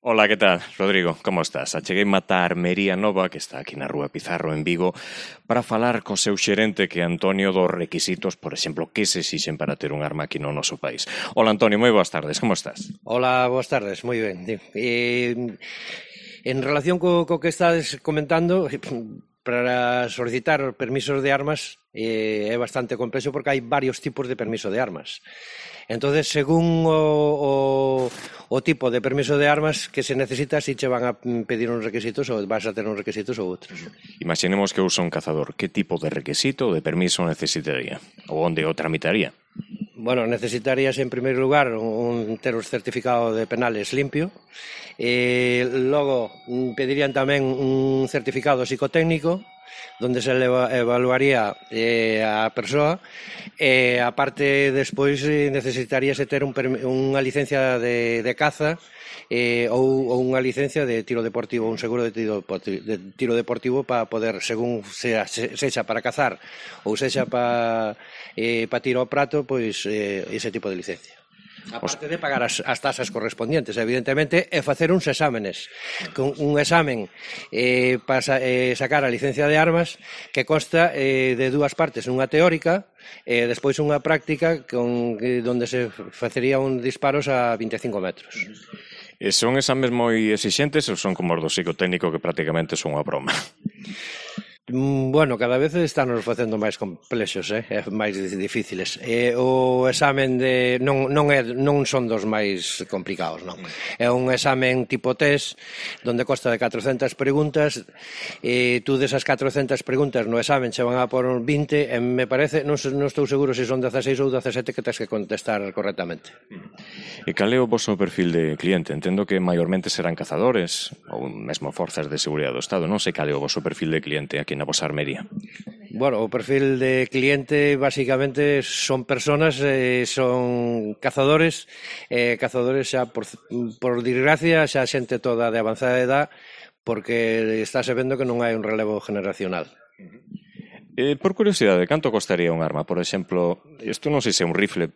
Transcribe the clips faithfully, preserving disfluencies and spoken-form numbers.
Ola, que tal? Rodrigo, como estás? Acheguei mata a Armería Nova, que está aquí na Rúa Pizarro, en Vigo, para falar co seu xerente, que é Antonio, dos requisitos, por exemplo, que se exixen para ter un arma aquí no noso país. Ola, Antonio, moi boas tardes, como estás? Hola, boas tardes, moi ben. Eh, en relación co, co que estades comentando, para solicitar permisos de armas eh, é bastante complexo porque hai varios tipos de permiso de armas. Entonces, según o, o, o tipo de permiso de armas que se necesita, si che van a pedir uns requisitos ou vas a ter uns requisitos ou outros. Imaginemos que eu son cazador. Que tipo de requisito ou de permiso necesitaría? Ou onde o tramitaría? Bueno, necesitarías en primeiro lugar un ter un certificado de penales limpio, e logo pedirían tamén un certificado psicotécnico donde se evaluaría eh, a persoa, e aparte despois necesitaríase ter un, unha licencia de, de caza eh, ou, ou unha licencia de tiro deportivo, un seguro de tiro, de tiro deportivo para poder, según sea, sexa para cazar ou sexa para eh, pa tiro ao prato, pois eh, ese tipo de licencia. Aparte de pagar as, as tasas correspondientes, evidentemente, e facer uns exámenes. Con un examen eh, para eh, sacar a licencia de armas que consta eh, de dúas partes, unha teórica e eh, despois unha práctica con, eh, donde se facería un disparos a vinte e cinco metros. E son exames moi exixentes ou son como os do psicotécnico que prácticamente son unha broma? Bueno, cada vez están nos facendo máis complexos, eh? máis difíciles. E o examen de non non é non son dos máis complicados, non. É un examen tipo test donde consta de catrocentas preguntas e tú desas catrocentas preguntas no examen che van a por vinte e me parece, non, non estou seguro se son dezaseis ou dezasete que tens que contestar correctamente. E cal é o vosso perfil de cliente? Entendo que maiormente serán cazadores ou mesmo forzas de seguridade do Estado. Non sei cal é o voso perfil de cliente aquí na vosa armería. Bueno, o perfil de cliente basicamente son personas, eh, son cazadores, eh, cazadores xa por, por desgracia xa xente toda de avanzada edad, porque estáse vendo que non hai un relevo generacional. Eh, por curiosidade, canto costaría un arma? Por exemplo, isto non sei se é un rifle.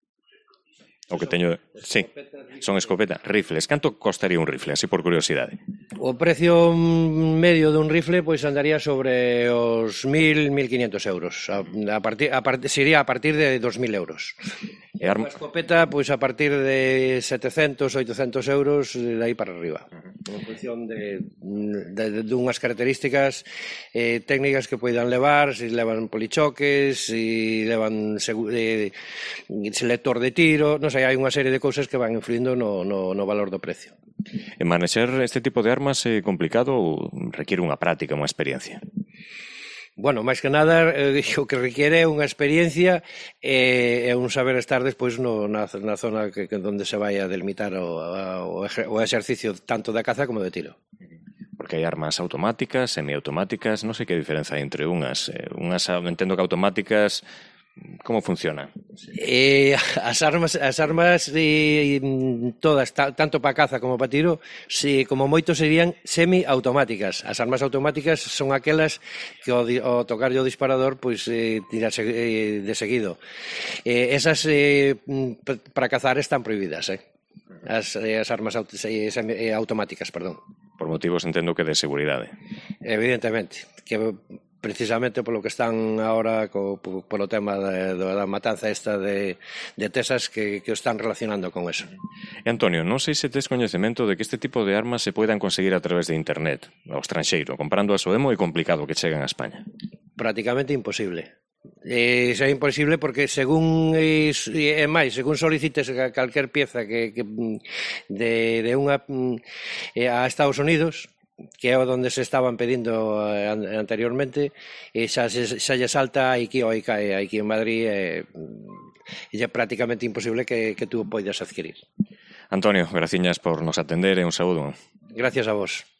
O que teño... Sí, son escopeta, rifles. Canto costaría un rifle, así por curiosidade? O precio medio dun rifle pois andaría sobre os mil, mil quinhentos euros. A, a partir, a part, sería a partir de dos mil euros. E arma... a escopeta, pois a partir de setecentos, oitocentos euros, de aí para arriba. En función de, de, de unhas características eh, técnicas que poidan levar, se levan polichoques, se levan eh, selector de tiro, non sei, hai unha serie de cousas que van influindo no, no, no valor do precio. E manexer este tipo de armas é complicado ou requiere unha práctica, unha experiencia? Bueno, máis que nada, eh, o que requiere é unha experiencia e eh, un saber estar despois no, na, na zona que, que onde se vai a delimitar o, o, o exercicio tanto da caza como de tiro. Porque hai armas automáticas, semiautomáticas, non sei que diferenza hai entre unhas. Eh, unhas, entendo que automáticas... Como funciona? Eh, as armas, as armas eh, todas, ta, tanto para caza como para tiro, si, como moito serían semiautomáticas. As armas automáticas son aquelas que ao, ao tocar o disparador pois eh, tirase eh, de seguido. Eh, esas eh, para cazar están prohibidas, eh? As, eh, as armas aut eh, automáticas, perdón. Por motivos entendo que de seguridade. Evidentemente, que precisamente polo que están agora co, polo tema de, da matanza esta de, de Tesas que, que o están relacionando con eso. E Antonio, non sei se tes coñecemento de que este tipo de armas se poidan conseguir a través de internet, ao estranxeiro, comprando a Soemo é complicado que cheguen a España. Prácticamente imposible. Eh, é imposible porque según é eh, máis, según solicites calquer pieza que, que de, de unha eh, a Estados Unidos, que é onde se estaban pedindo anteriormente, e xa, xa lle salta aquí ou aquí en Madrid, e, e é prácticamente imposible que, que tú poidas adquirir. Antonio, graciñas por nos atender e un saúdo. Gracias a vos.